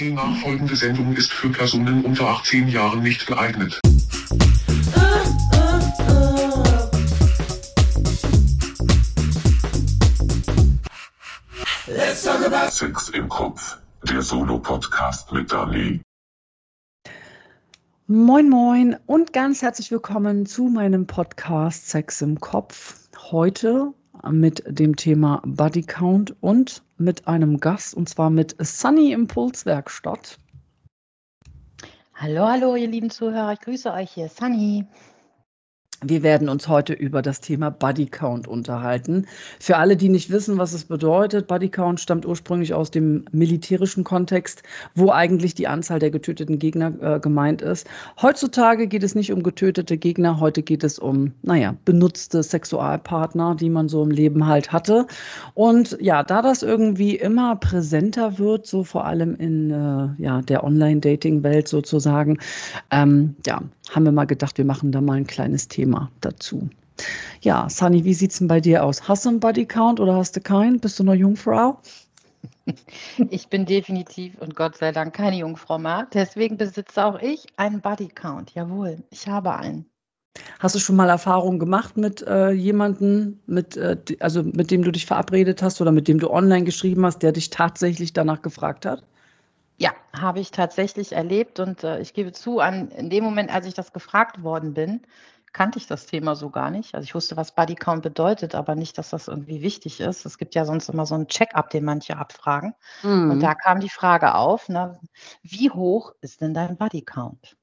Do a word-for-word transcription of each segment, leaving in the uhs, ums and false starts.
Die nachfolgende Sendung ist für Personen unter achtzehn Jahren nicht geeignet. Let's talk about Sex im Kopf, der Solo-Podcast mit Dani. Moin moin und ganz herzlich willkommen zu meinem Podcast Sex im Kopf. Heute mit dem Thema Body Count und mit einem Gast, und zwar mit Sunny Impulswerkstatt. Hallo, hallo, ihr lieben Zuhörer, ich grüße euch, hier Sunny. Wir werden uns heute über das Thema Body Count unterhalten. Für alle, die nicht wissen, was es bedeutet, Body Count stammt ursprünglich aus dem militärischen Kontext, wo eigentlich die Anzahl der getöteten Gegner äh, gemeint ist. Heutzutage geht es nicht um getötete Gegner, heute geht es um, naja, benutzte Sexualpartner, die man so im Leben halt hatte. Und ja, da das irgendwie immer präsenter wird, so vor allem in äh, ja, der Online-Dating-Welt sozusagen, ähm, ja, haben wir mal gedacht, wir machen da mal ein kleines Thema dazu. Ja, Sunny, wie sieht's denn bei dir aus? Hast du einen Bodycount oder hast du keinen? Bist du noch Jungfrau? Ich bin definitiv und Gott sei Dank keine Jungfrau mehr. Deswegen besitze auch ich einen Bodycount. Jawohl, ich habe einen. Hast du schon mal Erfahrungen gemacht mit äh, jemandem, mit, äh, also mit dem du dich verabredet hast oder mit dem du online geschrieben hast, der dich tatsächlich danach gefragt hat? Ja, habe ich tatsächlich erlebt und äh, ich gebe zu, an, in dem Moment, als ich das gefragt worden bin, kannte ich das Thema so gar nicht. Also ich wusste, was Bodycount bedeutet, aber nicht, dass das irgendwie wichtig ist. Es gibt ja sonst immer so einen Check-up, den manche abfragen. Mhm. Und da kam die Frage auf, ne, wie hoch ist denn dein Bodycount?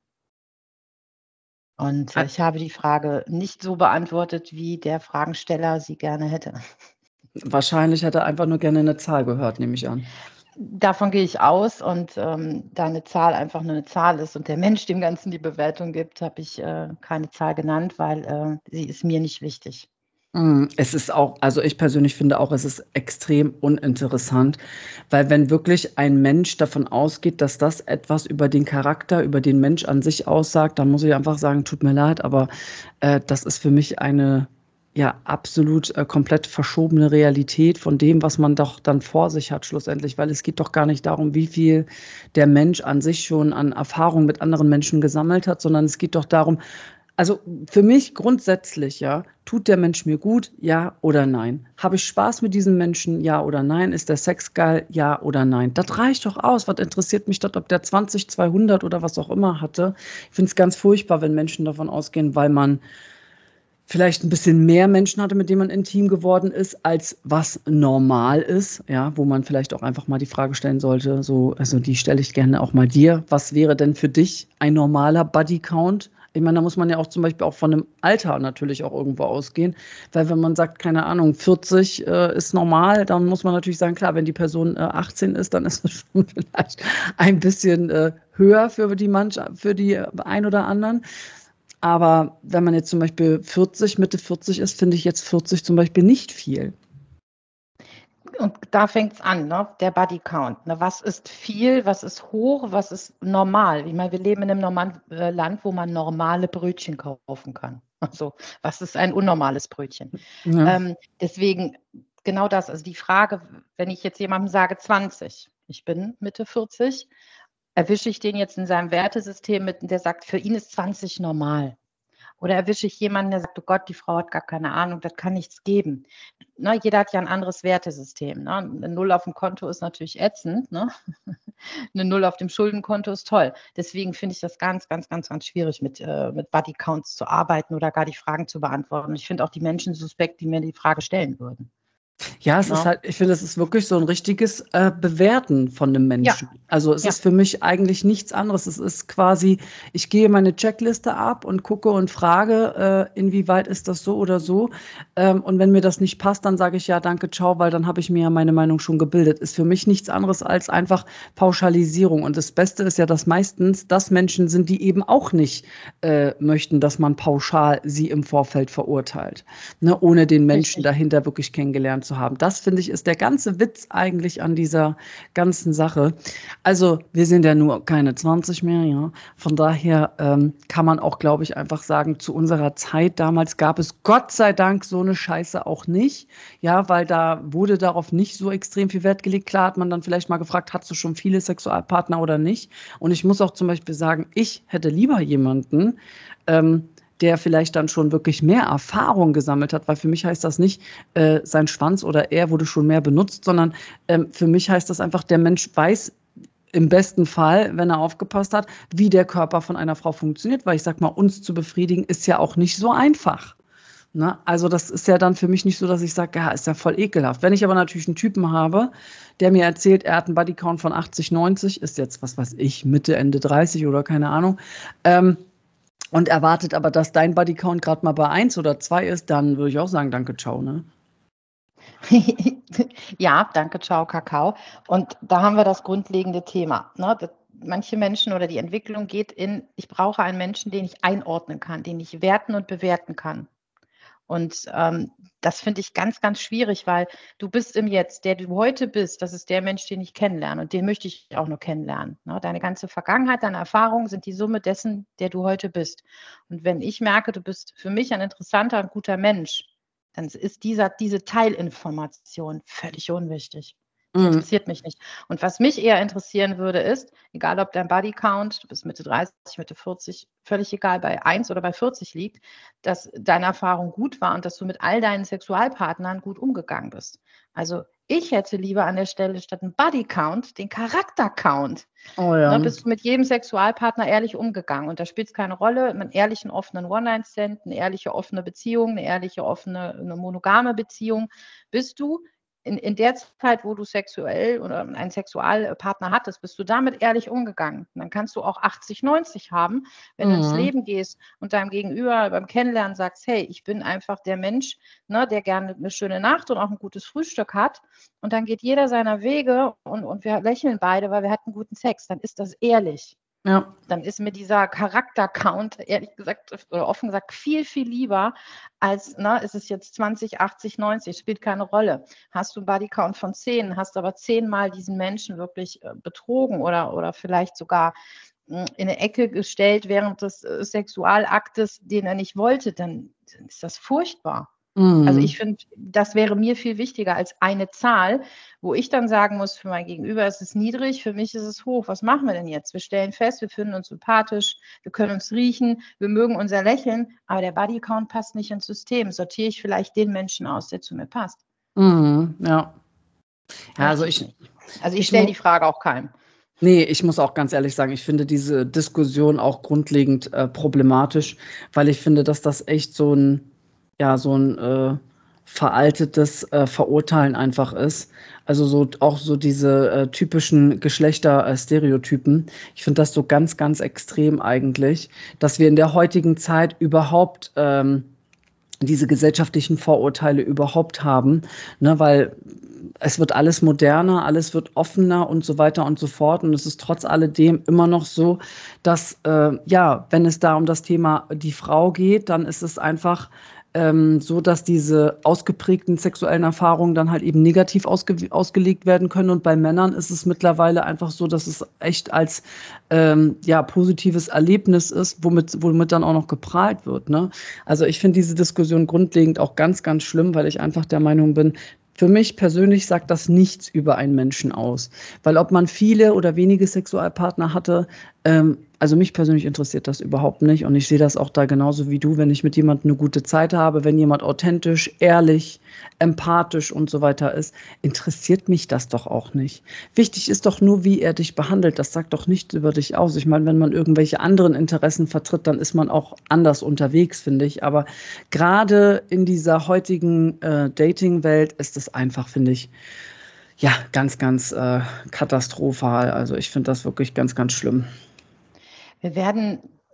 Und äh, ich habe die Frage nicht so beantwortet, wie der Fragensteller sie gerne hätte. Wahrscheinlich hat er einfach nur gerne eine Zahl gehört, nehme ich an. Davon gehe ich aus und ähm, da eine Zahl einfach nur eine Zahl ist und der Mensch dem Ganzen die Bewertung gibt, habe ich äh, keine Zahl genannt, weil äh, sie ist mir nicht wichtig. Es ist auch, also ich persönlich finde auch, es ist extrem uninteressant, weil wenn wirklich ein Mensch davon ausgeht, dass das etwas über den Charakter, über den Mensch an sich aussagt, dann muss ich einfach sagen, tut mir leid, aber äh, das ist für mich eine ja absolut äh, komplett verschobene Realität von dem, was man doch dann vor sich hat schlussendlich, weil es geht doch gar nicht darum, wie viel der Mensch an sich schon an Erfahrung mit anderen Menschen gesammelt hat, sondern es geht doch darum, also für mich grundsätzlich, ja, tut der Mensch mir gut, ja oder nein? Habe ich Spaß mit diesem Menschen, ja oder nein? Ist der Sex geil, ja oder nein? Das reicht doch aus. Was interessiert mich das, ob der zwanzig, zweihundert oder was auch immer hatte? Ich finde es ganz furchtbar, wenn Menschen davon ausgehen, weil man vielleicht ein bisschen mehr Menschen hatte, mit denen man intim geworden ist, als was normal ist, ja, wo man vielleicht auch einfach mal die Frage stellen sollte, so, also die stelle ich gerne auch mal dir. Was wäre denn für dich ein normaler Bodycount? Ich meine, da muss man ja auch zum Beispiel auch von einem Alter natürlich auch irgendwo ausgehen, weil wenn man sagt, keine Ahnung, vierzig äh, ist normal, dann muss man natürlich sagen, klar, wenn die Person äh, achtzehn ist, dann ist es schon vielleicht ein bisschen äh, höher für die manch, für die ein oder anderen. Aber wenn man jetzt zum Beispiel vierzig, Mitte vierzig ist, finde ich jetzt vierzig zum Beispiel nicht viel. Und da fängt es an, ne? Der Bodycount. Ne? Was ist viel, was ist hoch, was ist normal? Ich meine, wir leben in einem normalen äh, Land, wo man normale Brötchen kaufen kann. Also, was ist ein unnormales Brötchen? Ja. Ähm, deswegen genau das. Also die Frage, wenn ich jetzt jemandem sage zwanzig, ich bin Mitte vierzig, erwische ich den jetzt in seinem Wertesystem mit, der sagt, für ihn ist zwanzig normal? Oder erwische ich jemanden, der sagt, oh Gott, die Frau hat gar keine Ahnung, das kann nichts geben. Ne, jeder hat ja ein anderes Wertesystem. Ne? Eine Null auf dem Konto ist natürlich ätzend. Ne? Eine Null auf dem Schuldenkonto ist toll. Deswegen finde ich das ganz, ganz, ganz, ganz schwierig, mit, äh, mit Bodycounts zu arbeiten oder gar die Fragen zu beantworten. Ich finde auch die Menschen suspekt, die mir die Frage stellen würden. Ja, es ja. ist halt, ich finde, es ist wirklich so ein richtiges äh, Bewerten von einem Menschen. Ja. Also es ja. ist für mich eigentlich nichts anderes. Es ist quasi, ich gehe meine Checkliste ab und gucke und frage, äh, inwieweit ist das so oder so. Ähm, und wenn mir das nicht passt, dann sage ich ja, danke, ciao, weil dann habe ich mir ja meine Meinung schon gebildet. Ist für mich nichts anderes als einfach Pauschalisierung. Und das Beste ist ja, dass meistens das Menschen sind, die eben auch nicht äh, möchten, dass man pauschal sie im Vorfeld verurteilt, ne, ohne den Menschen Richtig. dahinter wirklich kennengelernt zu haben. Das, finde ich, ist der ganze Witz eigentlich an dieser ganzen Sache. Also wir sind ja nur keine zwanzig mehr, ja. Von daher ähm, kann man auch, glaube ich, einfach sagen, zu unserer Zeit damals gab es Gott sei Dank so eine Scheiße auch nicht. Ja, weil da wurde darauf nicht so extrem viel Wert gelegt. Klar hat man dann vielleicht mal gefragt, hast du schon viele Sexualpartner oder nicht? Und ich muss auch zum Beispiel sagen, ich hätte lieber jemanden, ähm, der vielleicht dann schon wirklich mehr Erfahrung gesammelt hat, weil für mich heißt das nicht, äh, sein Schwanz oder er wurde schon mehr benutzt, sondern ähm, für mich heißt das einfach, der Mensch weiß im besten Fall, wenn er aufgepasst hat, wie der Körper von einer Frau funktioniert, weil ich sag mal, uns zu befriedigen ist ja auch nicht so einfach. Ne? Also das ist ja dann für mich nicht so, dass ich sage, ja, ist ja voll ekelhaft. Wenn ich aber natürlich einen Typen habe, der mir erzählt, er hat einen Bodycount von achtzig, neunzig, ist jetzt, was weiß ich, Mitte, Ende dreißig oder keine Ahnung, ähm, und erwartet aber, dass dein Bodycount gerade mal bei eins oder zwei ist, dann würde ich auch sagen, danke, ciao, ne? Ja, danke, ciao, Kakao. Und da haben wir das grundlegende Thema. Ne? Das, manche Menschen oder die Entwicklung geht in, ich brauche einen Menschen, den ich einordnen kann, den ich werten und bewerten kann. Und ähm, das finde ich ganz, ganz schwierig, weil du bist im Jetzt, der du heute bist, das ist der Mensch, den ich kennenlerne und den möchte ich auch nur kennenlernen. Ne? Deine ganze Vergangenheit, deine Erfahrungen sind die Summe dessen, der du heute bist. Und wenn ich merke, du bist für mich ein interessanter und guter Mensch, dann ist dieser, diese Teilinformation völlig unwichtig. Die Mhm. interessiert mich nicht. Und was mich eher interessieren würde, ist, egal ob dein Bodycount, du bist Mitte dreißig, Mitte vierzig, völlig egal, bei eins oder bei vierzig liegt, dass deine Erfahrung gut war und dass du mit all deinen Sexualpartnern gut umgegangen bist. Also ich hätte lieber an der Stelle statt einen Bodycount den Charaktercount. Oh ja. Ne, bist du mit jedem Sexualpartner ehrlich umgegangen und da spielt es keine Rolle, einen ehrlichen, offenen One-Night-Stand, eine ehrliche, offene Beziehung, eine ehrliche, offene, eine monogame Beziehung, bist du In, in der Zeit, wo du sexuell oder einen Sexualpartner hattest, bist du damit ehrlich umgegangen. Und dann kannst du auch achtzig, neunzig haben, wenn Mhm. du ins Leben gehst und deinem Gegenüber beim Kennenlernen sagst, hey, ich bin einfach der Mensch, ne, der gerne eine schöne Nacht und auch ein gutes Frühstück hat. Und dann geht jeder seiner Wege und, und wir lächeln beide, weil wir hatten guten Sex. Dann ist das ehrlich. Ja. Dann ist mir dieser Charakter-Count, ehrlich gesagt, oder offen gesagt, viel, viel lieber als, ne, ist es jetzt zwanzig, achtzig, neunzig, spielt keine Rolle. Hast du einen Bodycount von zehn, hast aber zehnmal diesen Menschen wirklich äh, betrogen oder, oder vielleicht sogar mh, in eine Ecke gestellt während des äh, Sexualaktes, den er nicht wollte, dann, dann ist das furchtbar. Mhm. Also ich finde, das wäre mir viel wichtiger als eine Zahl, wo ich dann sagen muss, für mein Gegenüber ist es niedrig, für mich ist es hoch. Was machen wir denn jetzt? Wir stellen fest, wir finden uns sympathisch, wir können uns riechen, wir mögen unser Lächeln, aber der Bodycount passt nicht ins System. Sortiere ich vielleicht den Menschen aus, der zu mir passt? Mhm. Ja. Ja, also Möchte ich, nicht. Also ich ich stelle mu- die Frage auch keinem. Nee, ich muss auch ganz ehrlich sagen, ich finde diese Diskussion auch grundlegend äh, problematisch, weil ich finde, dass das echt so ein, ja, so ein äh, veraltetes äh, Verurteilen einfach ist. Also so auch so diese äh, typischen Geschlechterstereotypen. Ich finde das so ganz, ganz extrem eigentlich, dass wir in der heutigen Zeit überhaupt ähm, diese gesellschaftlichen Vorurteile überhaupt haben, ne, weil es wird alles moderner, alles wird offener und so weiter und so fort. Und es ist trotz alledem immer noch so, dass, äh, ja, wenn es da um das Thema die Frau geht, dann ist es einfach ähm, so, dass diese ausgeprägten sexuellen Erfahrungen dann halt eben negativ ausge ausgelegt werden können. Und bei Männern ist es mittlerweile einfach so, dass es echt als ähm, ja, positives Erlebnis ist, womit, womit dann auch noch geprahlt wird. Ne? Also ich finde diese Diskussion grundlegend auch ganz, ganz schlimm, weil ich einfach der Meinung bin, für mich persönlich sagt das nichts über einen Menschen aus. Weil ob man viele oder wenige Sexualpartner hatte, ähm, also mich persönlich interessiert das überhaupt nicht. Und ich sehe das auch da genauso wie du, wenn ich mit jemandem eine gute Zeit habe, wenn jemand authentisch, ehrlich, empathisch und so weiter ist, interessiert mich das doch auch nicht. Wichtig ist doch nur, wie er dich behandelt. Das sagt doch nichts über dich aus. Ich meine, wenn man irgendwelche anderen Interessen vertritt, dann ist man auch anders unterwegs, finde ich. Aber gerade in dieser heutigen äh, Dating-Welt ist es einfach, finde ich, ja, ganz, ganz äh, katastrophal. Also ich finde das wirklich ganz, ganz schlimm. Wir werden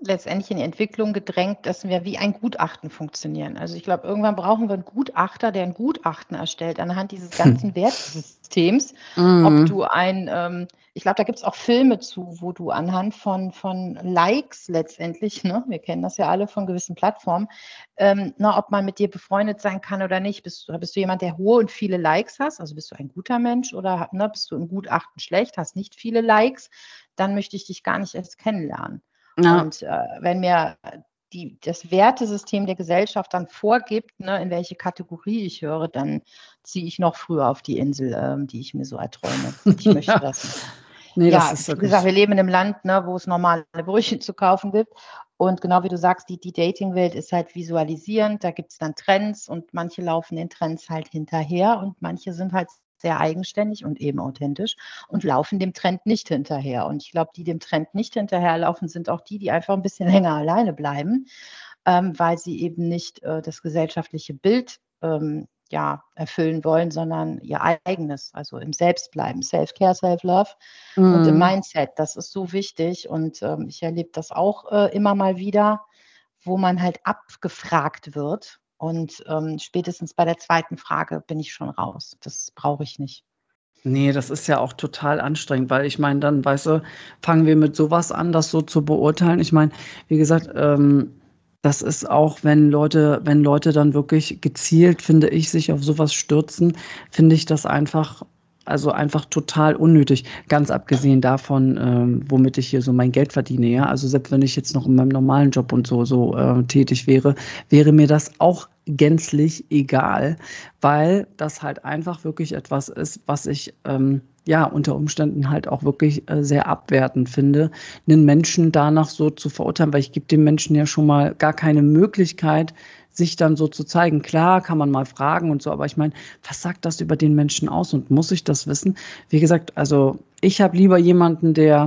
letztendlich in die Entwicklung gedrängt, dass wir wie ein Gutachten funktionieren. Also ich glaube, irgendwann brauchen wir einen Gutachter, der ein Gutachten erstellt anhand dieses ganzen Wertesystems, ob Mhm. du ein, ähm, ich glaube, da gibt es auch Filme zu, wo du anhand von, von Likes letztendlich, ne, wir kennen das ja alle von gewissen Plattformen, ähm, na, ob man mit dir befreundet sein kann oder nicht. Bist du, bist du jemand, der hohe und viele Likes hast? Also bist du ein guter Mensch oder ne, bist du im Gutachten schlecht, hast nicht viele Likes? Dann möchte ich dich gar nicht erst kennenlernen. Ja, Und äh, wenn mir die, das Wertesystem der Gesellschaft dann vorgibt, ne, in welche Kategorie ich höre, dann ziehe ich noch früher auf die Insel, ähm, die ich mir so erträume. Und ich möchte ja. das nicht. Nee, das Ja, ist wie gesagt, wirklich. wir leben in einem Land, ne, wo es normale Brötchen zu kaufen gibt. Und genau wie du sagst, die, die Dating-Welt ist halt visualisierend. Da gibt es dann Trends und manche laufen den Trends halt hinterher und manche sind halt sehr eigenständig und eben authentisch und laufen dem Trend nicht hinterher. Und ich glaube, die dem Trend nicht hinterherlaufen, sind auch die, die einfach ein bisschen länger alleine bleiben, ähm, weil sie eben nicht äh, das gesellschaftliche Bild ähm, ja, erfüllen wollen, sondern ihr eigenes, also im Selbstbleiben, Self-Care, Self-Love und im Mhm. Mindset. Das ist so wichtig und ähm, ich erlebe das auch äh, immer mal wieder, wo man halt abgefragt wird und ähm, spätestens bei der zweiten Frage bin ich schon raus. Das brauche ich nicht. Nee, das ist ja auch total anstrengend, weil ich meine, dann, weißt du, fangen wir mit sowas an, das so zu beurteilen. Ich meine, wie gesagt, ähm, das ist auch, wenn Leute, wenn Leute dann wirklich gezielt, finde ich, sich auf sowas stürzen, finde ich das einfach, also einfach total unnötig. Ganz abgesehen davon, ähm, womit ich hier so mein Geld verdiene, ja. Also selbst wenn ich jetzt noch in meinem normalen Job und so, so äh, tätig wäre, wäre mir das auch gänzlich egal, weil das halt einfach wirklich etwas ist, was ich ähm, ja unter Umständen halt auch wirklich äh, sehr abwertend finde, einen Menschen danach so zu verurteilen, weil ich gebe dem Menschen ja schon mal gar keine Möglichkeit, sich dann so zu zeigen. Klar kann man mal fragen und so, aber ich meine, was sagt das über den Menschen aus und muss ich das wissen? Wie gesagt, also ich habe lieber jemanden, der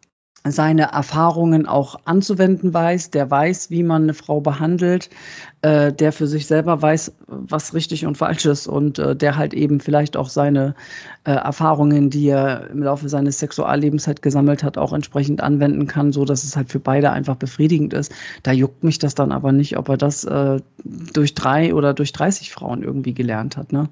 seine Erfahrungen auch anzuwenden weiß, der weiß, wie man eine Frau behandelt, äh, der für sich selber weiß, was richtig und falsch ist und äh, der halt eben vielleicht auch seine äh, Erfahrungen, die er im Laufe seines Sexuallebens halt gesammelt hat, auch entsprechend anwenden kann, so dass es halt für beide einfach befriedigend ist. Da juckt mich das dann aber nicht, ob er das äh, durch drei oder durch dreißig Frauen irgendwie gelernt hat, ne?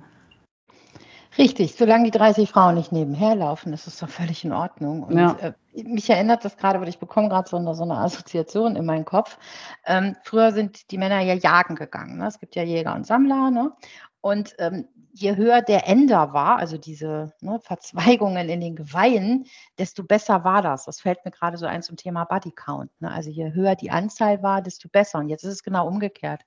Richtig, solange die dreißig Frauen nicht nebenher laufen, ist es doch völlig in Ordnung. Und Ja, äh, mich erinnert das gerade, weil ich bekomme gerade so eine, so eine Assoziation in meinen Kopf. Ähm, früher sind die Männer ja jagen gegangen. Ne? Es gibt ja Jäger und Sammler. Ne? Und ähm, je höher der Ender war, also diese ne, Verzweigungen in den Geweihen, desto besser war das. Das fällt mir gerade so ein zum Thema Bodycount. Ne? Also je höher die Anzahl war, desto besser. Und jetzt ist es genau umgekehrt.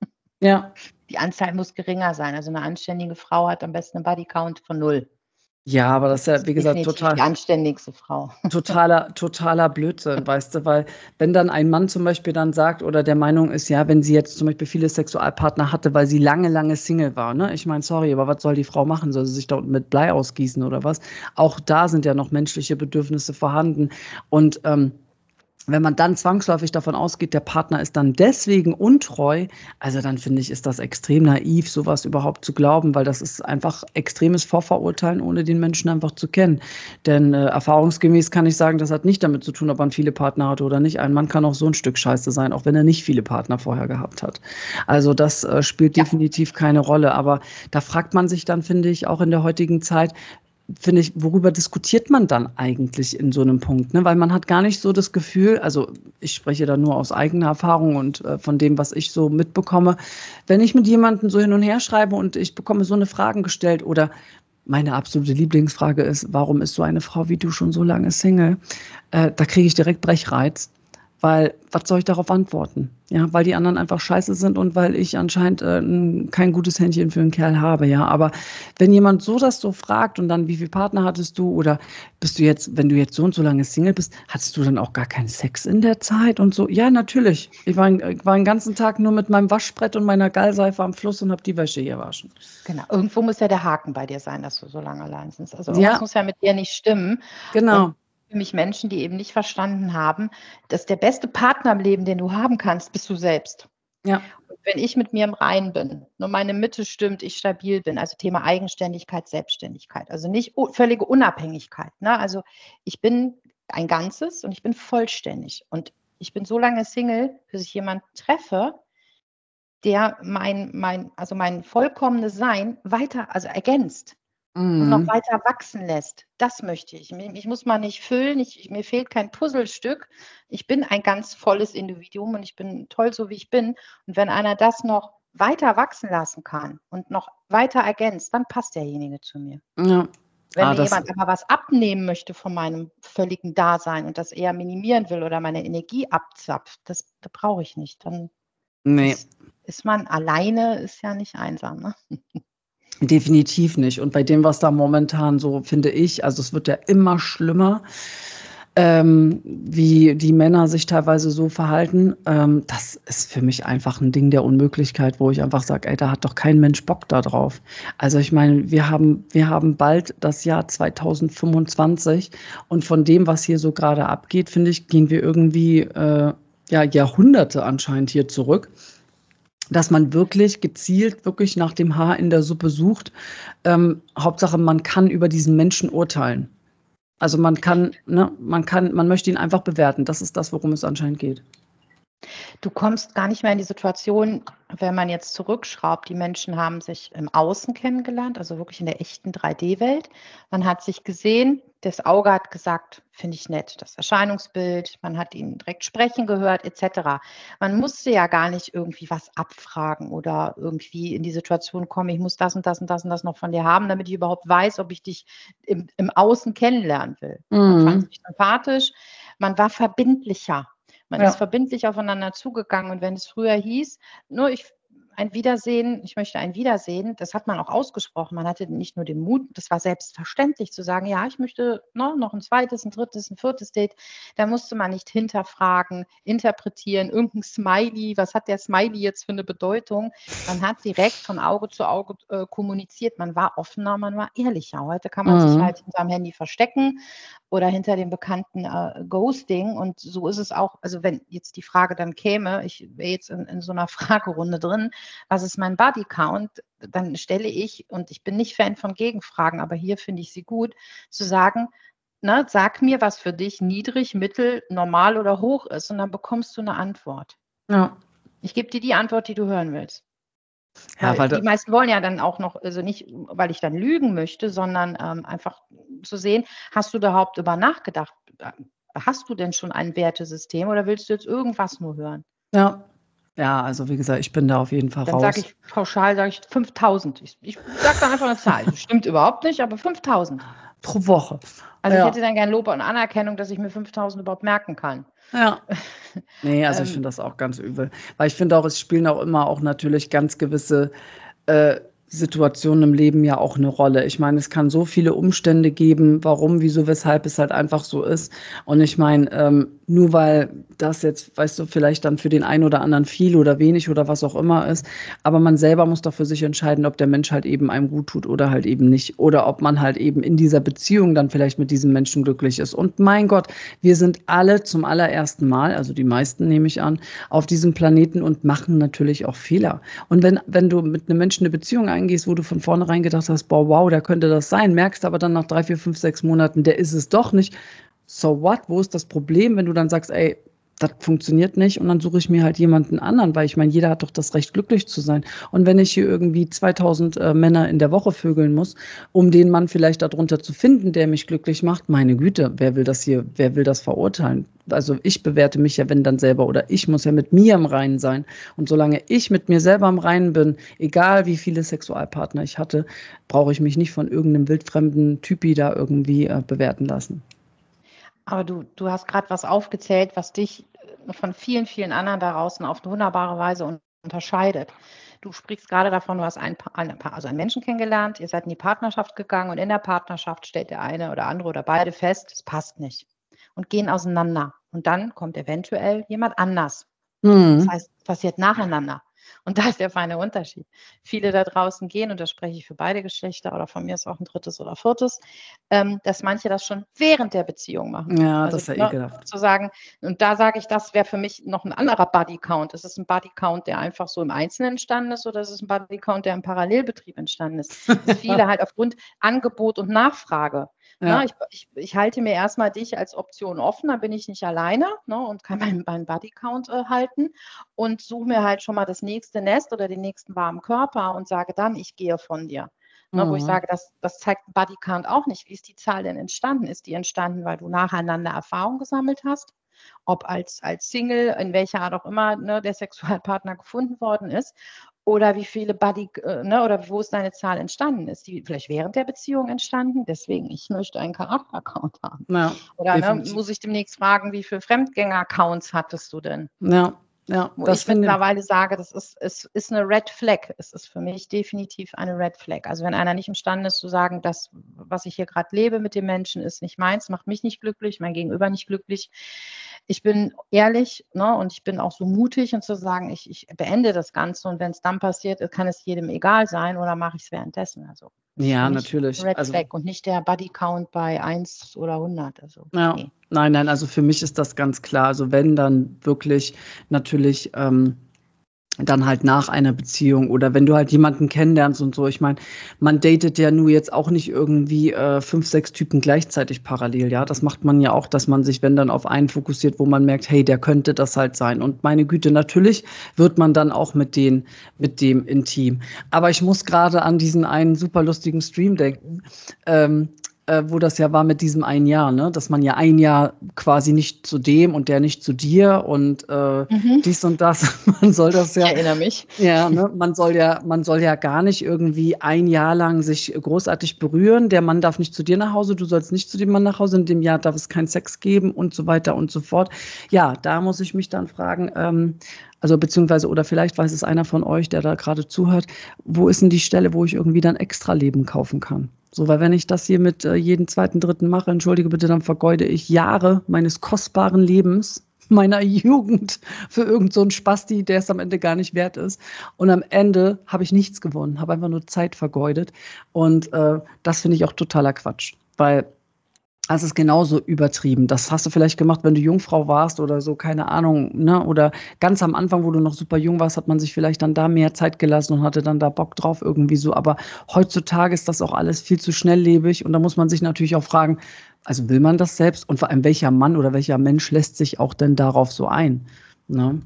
ja. Die Anzahl muss geringer sein. Also eine anständige Frau hat am besten einen Bodycount von null. Ja, aber das Das ist ja, ist wie gesagt, definitiv total. die anständigste Frau. Totaler, totaler Blödsinn, weißt du, weil wenn dann ein Mann zum Beispiel dann sagt oder der Meinung ist, ja, wenn sie jetzt zum Beispiel viele Sexualpartner hatte, weil sie lange, lange Single war, ne? Ich meine, sorry, aber was soll die Frau machen? Soll sie sich da unten mit Blei ausgießen oder was? Auch da sind ja noch menschliche Bedürfnisse vorhanden. Und ähm, wenn man dann zwangsläufig davon ausgeht, der Partner ist dann deswegen untreu, also dann finde ich, ist das extrem naiv, sowas überhaupt zu glauben, weil das ist einfach extremes Vorverurteilen, ohne den Menschen einfach zu kennen. Denn äh, erfahrungsgemäß kann ich sagen, das hat nicht damit zu tun, ob man viele Partner hat oder nicht. Ein Mann kann auch so ein Stück Scheiße sein, auch wenn er nicht viele Partner vorher gehabt hat. Also das äh, spielt Ja, definitiv keine Rolle. Aber da fragt man sich dann, finde ich, auch in der heutigen Zeit, finde ich, worüber diskutiert man dann eigentlich in so einem Punkt? Ne? Weil man hat gar nicht so das Gefühl, also ich spreche da nur aus eigener Erfahrung und äh, von dem, was ich so mitbekomme, wenn ich mit jemandem so hin und her schreibe und ich bekomme so eine Fragen gestellt oder meine absolute Lieblingsfrage ist, warum ist so eine Frau wie du schon so lange Single? Äh, da kriege ich direkt Brechreiz. Weil, was soll ich darauf antworten? Ja, weil die anderen einfach scheiße sind und weil ich anscheinend äh, n- kein gutes Händchen für einen Kerl habe, ja. Aber wenn jemand so das so fragt und dann, wie viele Partner hattest du oder bist du jetzt, wenn du jetzt so und so lange Single bist, hattest du dann auch gar keinen Sex in der Zeit und so? Ja, natürlich. Ich war, ich war den ganzen Tag nur mit meinem Waschbrett und meiner Gallseife am Fluss und habe die Wäsche gewaschen. genau. Irgendwo muss ja der Haken bei dir sein, dass du so lange allein bist. Also irgendwas Ja, muss ja mit dir nicht stimmen. Und genau. für mich Menschen, die eben nicht verstanden haben, dass der beste Partner im Leben, den du haben kannst, bist du selbst. Ja, Und wenn ich mit mir im Reinen bin, nur meine Mitte stimmt, ich stabil bin, also Thema Eigenständigkeit, Selbstständigkeit, also nicht u- völlige Unabhängigkeit. Ne? Also ich bin ein Ganzes und ich bin vollständig. Und ich bin so lange Single, bis ich jemanden treffe, der mein, mein, also mein vollkommenes Sein weiter, also ergänzt und noch Mhm. weiter wachsen lässt. Das möchte ich. Ich ich muss mal nicht füllen, ich, mir fehlt kein Puzzlestück. Ich bin ein ganz volles Individuum und ich bin toll, so wie ich bin. Und wenn einer das noch weiter wachsen lassen kann und noch weiter ergänzt, dann passt derjenige zu mir. Ja. Wenn Ah, mir das, jemand aber was abnehmen möchte von meinem völligen Dasein und das eher minimieren will oder meine Energie abzapft, das, das brauche ich nicht. Dann nee, ist, ist man alleine, ist ja nicht einsam. Ne? definitiv nicht. Und bei dem, was da momentan so, finde ich, also es wird ja immer schlimmer, ähm, wie die Männer sich teilweise so verhalten. Ähm, das ist für mich einfach ein Ding der Unmöglichkeit, wo ich einfach sage, ey, da hat doch kein Mensch Bock da drauf. Also ich meine, wir haben, wir haben bald das Jahr zweitausendfünfundzwanzig und von dem, was hier so gerade abgeht, finde ich, gehen wir irgendwie äh, ja, Jahrhunderte anscheinend hier zurück, dass man wirklich gezielt wirklich nach dem Haar in der Suppe sucht. Ähm, Hauptsache, man kann über diesen Menschen urteilen. Also man kann, ne, man kann, man möchte ihn einfach bewerten. Das ist das, worum es anscheinend geht. Du kommst gar nicht mehr in die Situation, wenn man jetzt zurückschraubt, die Menschen haben sich im Außen kennengelernt, also wirklich in der echten drei D-Welt. Man hat sich gesehen, das Auge hat gesagt, finde ich nett, das Erscheinungsbild, man hat ihn direkt sprechen gehört, et cetera. Man musste ja gar nicht irgendwie was abfragen oder irgendwie in die Situation kommen, ich muss das und das und das und das noch von dir haben, damit ich überhaupt weiß, ob ich dich im, im Außen kennenlernen will. Man fand Mhm. sich sympathisch, man war verbindlicher. Man ist Ja. verbindlich aufeinander zugegangen und wenn es früher hieß, nur ich ein Wiedersehen, ich möchte ein Wiedersehen, das hat man auch ausgesprochen. Man hatte nicht nur den Mut, das war selbstverständlich zu sagen, ja, ich möchte no, noch ein zweites, ein drittes, ein viertes Date. Da musste man nicht hinterfragen, interpretieren, irgendein Smiley, was hat der Smiley jetzt für eine Bedeutung? Man hat direkt von Auge zu Auge äh, kommuniziert. Man war offener, man war ehrlicher. Heute kann man sich Mhm. halt hinterm Handy verstecken oder hinter dem bekannten äh, Ghosting. Und so ist es auch, also wenn jetzt die Frage dann käme, ich wäre jetzt in, in so einer Fragerunde drin, was ist mein Bodycount, dann stelle ich, und ich bin nicht Fan von Gegenfragen, aber hier finde ich sie gut, zu sagen, ne, sag mir, was für dich niedrig, mittel, normal oder hoch ist und dann bekommst du eine Antwort. Ja. Ich gebe dir die Antwort, die du hören willst. Ja, Weil weil die da, meisten wollen ja dann auch noch, also nicht, weil ich dann lügen möchte, sondern ähm, einfach zu sehen, hast du überhaupt über nachgedacht? Hast du denn schon ein Wertesystem oder willst du jetzt irgendwas nur hören? ja. Ja, also wie gesagt, ich bin da auf jeden Fall Dann sage raus. ich pauschal, sage ich fünftausend. Ich, ich sage dann einfach eine Zahl. Das stimmt überhaupt nicht, aber fünftausend. Pro Woche. Also ich Ja. hätte dann gern Lob und Anerkennung, dass ich mir fünftausend überhaupt merken kann. Ja. Nee, also ich Ähm, finde das auch ganz übel. Weil ich finde auch, es spielen auch immer auch natürlich ganz gewisse äh, Situationen im Leben ja auch eine Rolle. Ich meine, es kann so viele Umstände geben, warum, wieso, weshalb es halt einfach so ist. Und ich meine, ähm, nur weil das jetzt, weißt du, vielleicht dann für den einen oder anderen viel oder wenig oder was auch immer ist, aber man selber muss doch für sich entscheiden, ob der Mensch halt eben einem gut tut oder halt eben nicht. Oder ob man halt eben in dieser Beziehung dann vielleicht mit diesem Menschen glücklich ist. Und mein Gott, wir sind alle zum allerersten Mal, also die meisten nehme ich an, auf diesem Planeten und machen natürlich auch Fehler. Und wenn, wenn du mit einem Menschen eine Beziehung eingehst, wo du von vornherein gedacht hast, boah, wow, da könnte das sein, merkst aber dann nach drei, vier, fünf, sechs Monaten, der ist es doch nicht. So what? Wo ist das Problem, wenn du dann sagst, ey, das funktioniert nicht und dann suche ich mir halt jemanden anderen, weil ich meine, jeder hat doch das Recht, glücklich zu sein. Und wenn ich hier irgendwie zweitausend äh, Männer in der Woche vögeln muss, um den Mann vielleicht darunter zu finden, der mich glücklich macht, meine Güte, wer will das hier, wer will das verurteilen? Also ich bewerte mich ja, wenn dann selber, oder ich muss ja mit mir im Reinen sein. Und solange ich mit mir selber im Reinen bin, egal wie viele Sexualpartner ich hatte, brauche ich mich nicht von irgendeinem wildfremden Typi da irgendwie äh, bewerten lassen. aber du, du hast gerade was aufgezählt, was dich äh, von vielen, vielen anderen da draußen auf eine wunderbare Weise un unterscheidet. Du sprichst gerade davon, du hast ein, Pa- ein, Pa- also einen Menschen kennengelernt, ihr seid in die Partnerschaft gegangen und in der Partnerschaft stellt der eine oder andere oder beide fest, es passt nicht und gehen auseinander. Und dann kommt eventuell jemand anders. Das Mhm. heißt, es passiert nacheinander. Und da ist der feine Unterschied. Viele da draußen gehen, und da spreche ich für beide Geschlechter oder von mir ist auch ein drittes oder viertes, ähm, dass manche das schon während der Beziehung machen. Ja, Also das ist ja ne, ekelhaft. zu sagen, und da sage ich, das wäre für mich noch ein anderer Bodycount. Ist es ein Bodycount, der einfach so im Einzelnen entstanden ist, oder ist es ein Bodycount, der im Parallelbetrieb entstanden ist? Dass viele halt aufgrund Angebot und Nachfrage, Na, Ja. ich, ich, ich halte mir erstmal dich als Option offen, dann bin ich nicht alleine, ne, und kann meinen, meinen Bodycount äh, halten und suche mir halt schon mal das nächste Nest oder den nächsten warmen Körper und sage dann, ich gehe von dir. Ne, wo ich Mhm. sage, das, das zeigt ein Bodycount auch nicht. Wie ist die Zahl denn entstanden? Ist die entstanden, weil du nacheinander Erfahrung gesammelt hast? Ob als, als Single, in welcher Art auch immer, ne, der Sexualpartner gefunden worden ist? Oder wie viele Buddy, äh, ne, oder wo ist deine Zahl entstanden? Ist die vielleicht während der Beziehung entstanden? Deswegen, ich möchte einen Charakter-Account haben. Ja, Oder ne, definitiv. muss ich demnächst fragen, wie viele Fremdgänger-Accounts hattest du denn? Ja, ja, Wo das ich finde ich. mittlerweile sage, das ist, ist, ist eine Red Flag. Es ist für mich definitiv eine Red Flag. Also wenn einer nicht imstande ist zu sagen, das, was ich hier gerade lebe mit dem Menschen, ist nicht meins, macht mich nicht glücklich, mein Gegenüber nicht glücklich. Ich bin ehrlich, ne, und ich bin auch so mutig und zu sagen, ich, ich beende das Ganze und wenn es dann passiert, kann es jedem egal sein oder mache ich es währenddessen. Also das ist für Ja, mich natürlich. Red Also, Flag und nicht der Buddy Count bei eins oder hundert. Also ja, nee. nein, nein, also für mich ist das ganz klar. Also wenn dann wirklich natürlich ähm, dann halt nach einer Beziehung oder wenn du halt jemanden kennenlernst und so. Ich meine, man datet ja nur jetzt auch nicht irgendwie äh, fünf, sechs Typen gleichzeitig parallel, ja. Das macht man ja auch, dass man sich, wenn dann auf einen fokussiert, wo man merkt, hey, der könnte das halt sein. Und meine Güte, natürlich wird man dann auch mit den, mit dem intim. Aber ich muss gerade an diesen einen super lustigen Stream denken. Ähm, äh, wo das ja war mit diesem ein Jahr, ne? Dass man ja ein Jahr quasi nicht zu dem und der nicht zu dir und äh, Mhm. dies und das. Man soll das Ich ja, erinnere mich. ja, ne? Man soll ja, man soll ja gar nicht irgendwie ein Jahr lang sich großartig berühren. Der Mann darf nicht zu dir nach Hause, du sollst nicht zu dem Mann nach Hause. In dem Jahr darf es keinen Sex geben und so weiter und so fort. Ja, da muss ich mich dann fragen, ähm, also beziehungsweise, oder vielleicht weiß es einer von euch, der da gerade zuhört, wo ist denn die Stelle, wo ich irgendwie dann extra Leben kaufen kann? So, weil wenn ich das hier mit äh, jeden zweiten, dritten mache, entschuldige bitte, dann vergeude ich Jahre meines kostbaren Lebens, meiner Jugend für irgend so einen Spasti, der es am Ende gar nicht wert ist. Und am Ende habe ich nichts gewonnen, habe einfach nur Zeit vergeudet. Und äh, das finde ich auch totaler Quatsch, weil das ist genauso übertrieben. Das hast du vielleicht gemacht, wenn du Jungfrau warst oder so, keine Ahnung, ne? Oder ganz am Anfang, wo du noch super jung warst, hat man sich vielleicht dann da mehr Zeit gelassen und hatte dann da Bock drauf irgendwie so. Aber heutzutage ist das auch alles viel zu schnelllebig und da muss man sich natürlich auch fragen, also will man das selbst und vor allem welcher Mann oder welcher Mensch lässt sich auch denn darauf so ein, ne?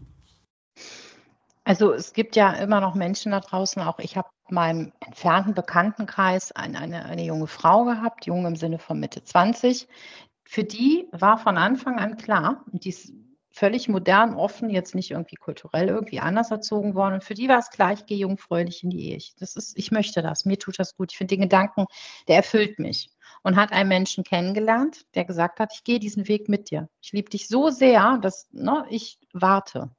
Also es gibt ja immer noch Menschen da draußen, auch ich habe in meinem entfernten Bekanntenkreis ein, eine, eine junge Frau gehabt, jung im Sinne von Mitte zwanzig. Für die war von Anfang an klar, und die ist völlig modern, offen, jetzt nicht irgendwie kulturell irgendwie anders erzogen worden. Und für die war es klar, ich gehe jungfräulich in die Ehe. Ich- Das ist, ich möchte das, mir tut das gut. Ich finde den Gedanken, der erfüllt mich. Und hat einen Menschen kennengelernt, der gesagt hat, ich gehe diesen Weg mit dir. Ich liebe dich so sehr, dass ne, ich warte.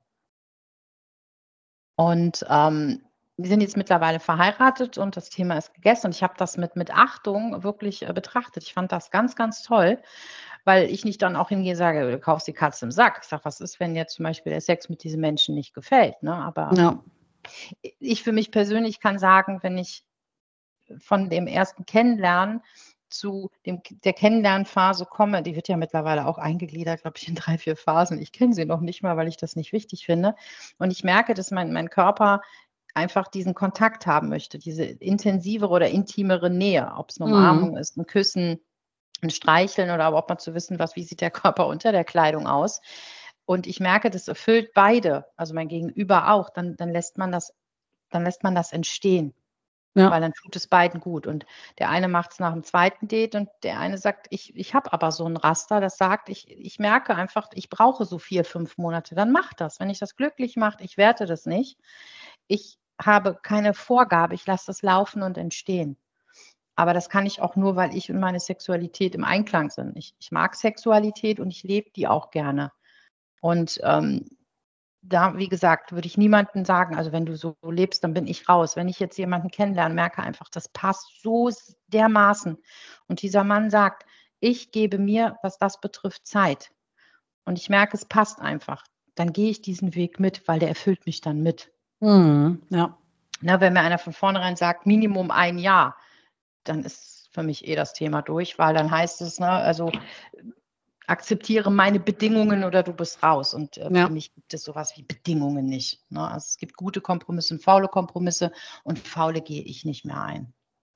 Und ähm, wir sind jetzt mittlerweile verheiratet und das Thema ist gegessen. Und ich habe das mit, mit Achtung wirklich äh, betrachtet. Ich fand das ganz, ganz toll, weil ich nicht dann auch hingehe und sage, du kaufst die Katze im Sack. Ich sage, was ist, wenn jetzt zum Beispiel der Sex mit diesem Menschen nicht gefällt? Ne? Aber Ja. ich für mich persönlich kann sagen, wenn ich von dem ersten Kennenlernen zu dem, der Kennenlernphase komme, die wird ja mittlerweile auch eingegliedert, glaube ich, in drei, vier Phasen. Ich kenne sie noch nicht mal, weil ich das nicht wichtig finde. Und ich merke, dass mein, mein Körper einfach diesen Kontakt haben möchte, diese intensivere oder intimere Nähe, ob es eine Mhm. Umarmung ist, ein Küssen, ein Streicheln oder ob man zu wissen, was, wie sieht der Körper unter der Kleidung aus. Und ich merke, das erfüllt beide, also mein Gegenüber auch, dann, dann lässt man das, dann lässt man das entstehen, weil Ja. dann tut es beiden gut. Und der eine macht es nach dem zweiten Date und der eine sagt, ich, ich habe aber so ein Raster, das sagt, ich, ich merke einfach, ich brauche so vier, fünf Monate. Dann mach das. Wenn ich das glücklich macht, ich werte das nicht. Ich habe keine Vorgabe, ich lasse das laufen und entstehen. Aber das kann ich auch nur, weil ich und meine Sexualität im Einklang sind. Ich, ich mag Sexualität und ich lebe die auch gerne. Und ähm, da, wie gesagt, würde ich niemandem sagen, also wenn du so lebst, dann bin ich raus. Wenn ich jetzt jemanden kennenlerne, merke einfach, das passt so dermaßen. Und dieser Mann sagt, ich gebe mir, was das betrifft, Zeit. Und ich merke, es passt einfach. Dann gehe ich diesen Weg mit, weil der erfüllt mich dann mit. Mhm. Ja. Na, wenn mir einer von vornherein sagt, Minimum ein Jahr, dann ist für mich eh das Thema durch, weil dann heißt es, ne, also akzeptiere meine Bedingungen oder du bist raus. Und äh, für Ja. mich gibt es sowas wie Bedingungen nicht. Ne? Also es gibt gute Kompromisse und faule Kompromisse und faule gehe ich nicht mehr ein.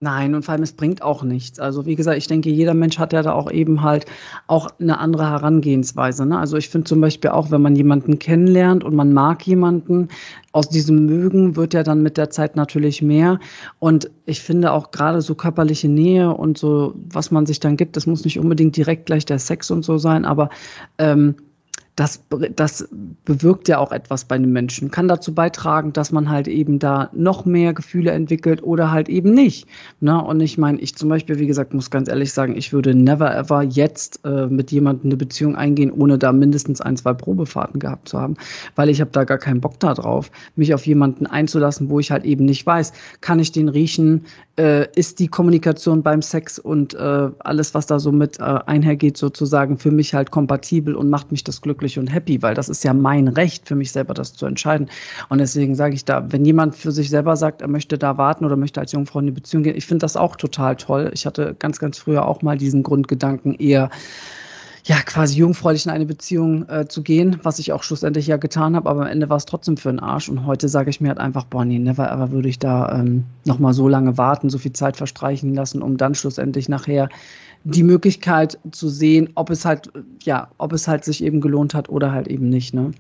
Nein, und vor allem, es bringt auch nichts. Also wie gesagt, ich denke, jeder Mensch hat ja da auch eben halt auch eine andere Herangehensweise. Ne? Also ich finde zum Beispiel auch, wenn man jemanden kennenlernt und man mag jemanden, aus diesem Mögen wird ja dann mit der Zeit natürlich mehr. Und ich finde auch gerade so körperliche Nähe und so, was man sich dann gibt, das muss nicht unbedingt direkt gleich der Sex und so sein, aber ähm, das, das bewirkt ja auch etwas bei einem Menschen, kann dazu beitragen, dass man halt eben da noch mehr Gefühle entwickelt oder halt eben nicht. Ne? Und ich meine, ich zum Beispiel, wie gesagt, muss ganz ehrlich sagen, ich würde never ever jetzt äh, mit jemandem eine Beziehung eingehen, ohne da mindestens ein, zwei Probefahrten gehabt zu haben, weil ich habe da gar keinen Bock da drauf, mich auf jemanden einzulassen, wo ich halt eben nicht weiß, kann ich den riechen, äh, ist die Kommunikation beim Sex und äh, alles, was da so mit äh, einhergeht, sozusagen für mich halt kompatibel und macht mich das glücklich und happy, weil das ist ja mein Recht für mich selber, das zu entscheiden. Und deswegen sage ich da, wenn jemand für sich selber sagt, er möchte da warten oder möchte als Jungfrau in eine Beziehung gehen, ich finde das auch total toll. Ich hatte ganz, ganz früher auch mal diesen Grundgedanken, eher ja quasi jungfräulich in eine Beziehung äh, zu gehen, was ich auch schlussendlich ja getan habe, aber am Ende war es trotzdem für den Arsch. Und heute sage ich mir halt einfach, boah, nee, never ever würde ich da ähm, nochmal so lange warten, so viel Zeit verstreichen lassen, um dann schlussendlich nachher die Möglichkeit zu sehen, ob es halt, ja, ob es halt sich eben gelohnt hat oder halt eben nicht, ne?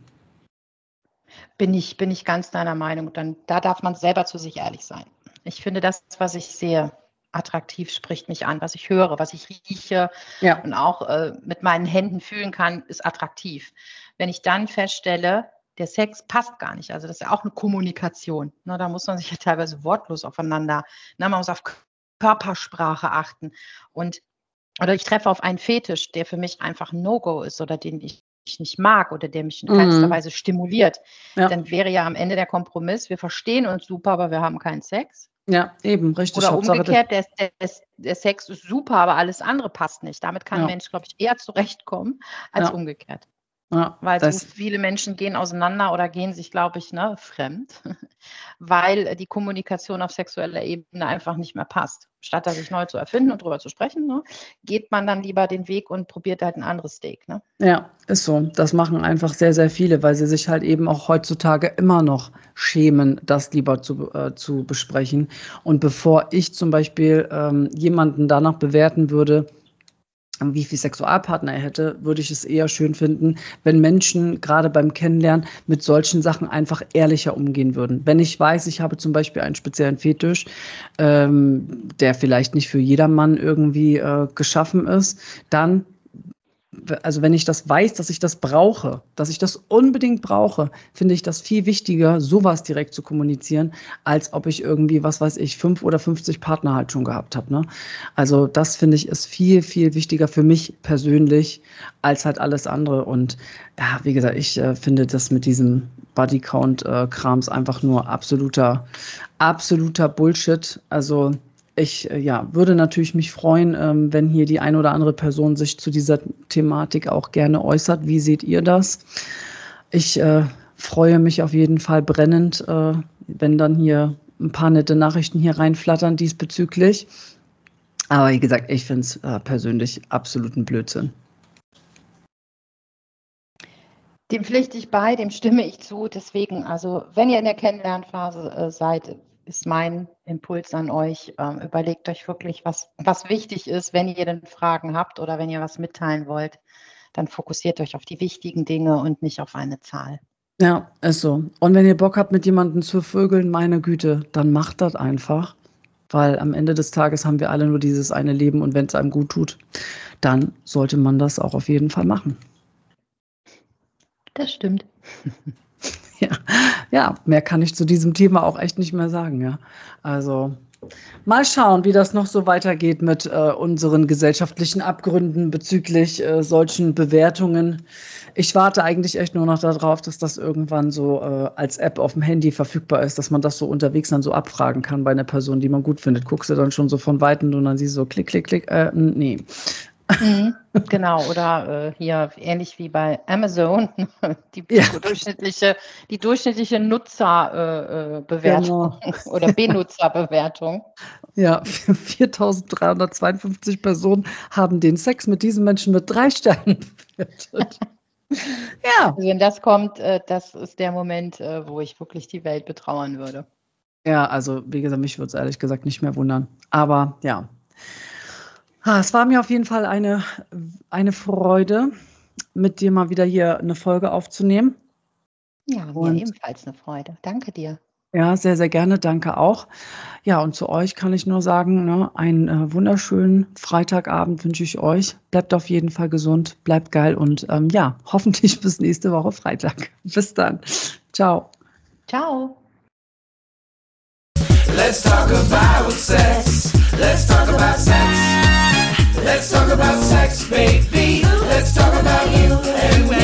Bin ich, bin ich ganz deiner Meinung. Dann, da darf man selber zu sich ehrlich sein. Ich finde, das, was ich sehe, attraktiv, spricht mich an. Was ich höre, was ich rieche Ja. und auch äh, mit meinen Händen fühlen kann, ist attraktiv. Wenn ich dann feststelle, der Sex passt gar nicht, also das ist ja auch eine Kommunikation. Ne, da muss man sich ja teilweise wortlos aufeinander, ne, man muss auf Körpersprache achten. Und oder ich treffe auf einen Fetisch, der für mich einfach ein No-Go ist oder den ich nicht mag oder der mich in keinster Mhm. Weise stimuliert, Ja. dann wäre ja am Ende der Kompromiss, wir verstehen uns super, aber wir haben keinen Sex. Ja, eben, richtig. Oder Hauptsache, das- umgekehrt, der, der, der Sex ist super, aber alles andere passt nicht. Damit kann ein Ja. Mensch, glaube ich, eher zurechtkommen als Ja. umgekehrt. ja, Weil so das, viele Menschen gehen auseinander oder gehen sich, glaube ich, ne, fremd, weil die Kommunikation auf sexueller Ebene einfach nicht mehr passt. Statt da sich neu zu erfinden und drüber zu sprechen, ne, geht man dann lieber den Weg und probiert halt ein anderes Steak. Ne? ja, ist so. Das machen einfach sehr, sehr viele, weil sie sich halt eben auch heutzutage immer noch schämen, das lieber zu, äh, zu besprechen. Und bevor ich zum Beispiel ähm, jemanden danach bewerten würde, wie viel Sexualpartner er hätte, würde ich es eher schön finden, wenn Menschen gerade beim Kennenlernen mit solchen Sachen einfach ehrlicher umgehen würden. Wenn ich weiß, ich habe zum Beispiel einen speziellen Fetisch, ähm, der vielleicht nicht für jedermann irgendwie äh, geschaffen ist, dann also wenn ich das weiß, dass ich das brauche, dass ich das unbedingt brauche, finde ich das viel wichtiger, sowas direkt zu kommunizieren, als ob ich irgendwie, was weiß ich, fünf oder fünfzig Partner halt schon gehabt habe. Ne? Also das finde ich ist viel, viel wichtiger für mich persönlich als halt alles andere. Und ja, wie gesagt, ich äh, finde das mit diesem Bodycount-Krams einfach nur absoluter, absoluter Bullshit. Also ich äh, ja, würde natürlich mich freuen, ähm, wenn hier die eine oder andere Person sich zu dieser Thematik auch gerne äußert. Wie seht ihr das? Ich äh, freue mich auf jeden Fall brennend, äh, wenn dann hier ein paar nette Nachrichten hier reinflattern diesbezüglich. Aber wie gesagt, ich finde es äh, persönlich absoluten Blödsinn. Dem pflichte ich bei, dem stimme ich zu. Deswegen, also wenn ihr in der Kennenlernphase äh, seid, ist mein Impuls an euch, ähm, überlegt euch wirklich, was, was wichtig ist. Wenn ihr denn Fragen habt oder wenn ihr was mitteilen wollt, dann fokussiert euch auf die wichtigen Dinge und nicht auf eine Zahl. Ja, ist so. Und wenn ihr Bock habt, mit jemandem zu vögeln, meine Güte, dann macht das einfach. Weil am Ende des Tages haben wir alle nur dieses eine Leben und wenn es einem gut tut, dann sollte man das auch auf jeden Fall machen. Das stimmt. Ja, ja, mehr kann ich zu diesem Thema auch echt nicht mehr sagen, ja. Also mal schauen, wie das noch so weitergeht mit äh, unseren gesellschaftlichen Abgründen bezüglich äh, solchen Bewertungen. Ich warte eigentlich echt nur noch darauf, dass das irgendwann so äh, als App auf dem Handy verfügbar ist, dass man das so unterwegs dann so abfragen kann bei einer Person, die man gut findet. Guckst du dann schon so von Weitem und dann siehst du so klick, klick, klick, äh, nee. Mhm, genau, oder äh, hier ähnlich wie bei Amazon, die, Ja. durchschnittliche, die durchschnittliche Nutzerbewertung Genau. oder Benutzerbewertung. Ja, viertausenddreihundertzweiundfünfzig Personen haben den Sex mit diesen Menschen mit drei Sternen bewertet. Ja. Also wenn das kommt, äh, das ist der Moment, äh, wo ich wirklich die Welt betrauern würde. Ja, also wie gesagt, mich würde es ehrlich gesagt nicht mehr wundern. Aber ja, ah, es war mir auf jeden Fall eine, eine Freude, mit dir mal wieder hier eine Folge aufzunehmen. Ja, mir Und ebenfalls eine Freude. Danke dir. ja, sehr, sehr gerne. Danke auch. Ja, und zu euch kann ich nur sagen, ne, einen äh, wunderschönen Freitagabend wünsche ich euch. Bleibt auf jeden Fall gesund, bleibt geil und ähm, ja, hoffentlich bis nächste Woche Freitag. Bis dann. Ciao. Ciao. Let's talk about sex. Let's talk about sex. Let's talk about sex, baby. Let's talk about you and me.